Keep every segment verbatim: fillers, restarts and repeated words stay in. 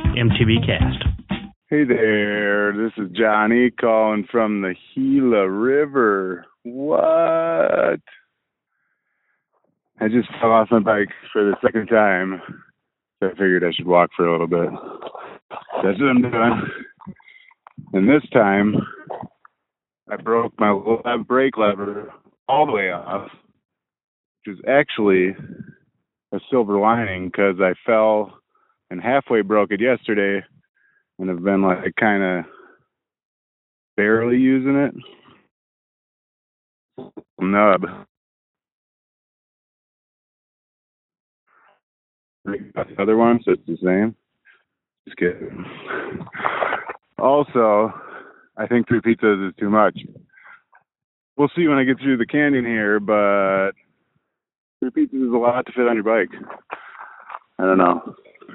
M T V Cast. Hey there, this is Johnny calling from the Gila River. What? I just fell off my bike for the second time, so I figured I should walk for a little bit. That's what I'm doing. And this time, I broke my left brake lever all the way off, which is actually a silver lining because I fell and halfway broke it yesterday and have been like kind of barely using it. Nub. The other one, so it's the same. Just kidding. Also, I think three pizzas is too much. We'll see when I get through the canyon here, but three pizzas is a lot to fit on your bike. I don't know.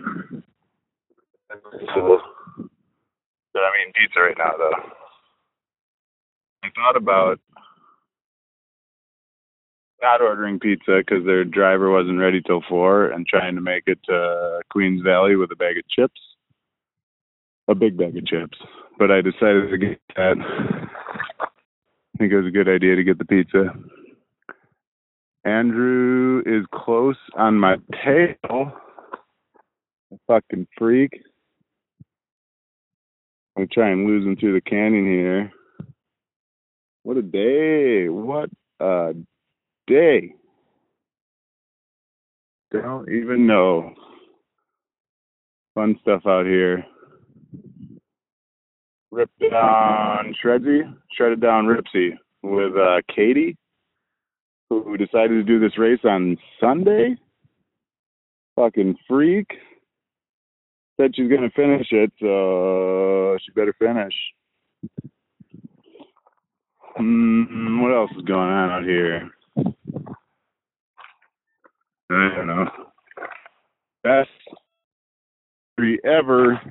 So, but I mean pizza right now, though. I thought about not ordering pizza because their driver wasn't ready till four and trying to make it to Queens Valley with a bag of chips. A big bag of chips. But I decided to get that. I think it was a good idea to get the pizza. Andrew is close on my tail. A fucking freak. I'm trying to lose him through the canyon here. What a day. What a day. Don't even know. Fun stuff out here. Ripped down Shredzy, shredded down Ripsy with uh, Katie, who decided to do this race on Sunday. Fucking freak. Said she's going to finish it, so she better finish. Mm, what else is going on out here? I don't know. Best three ever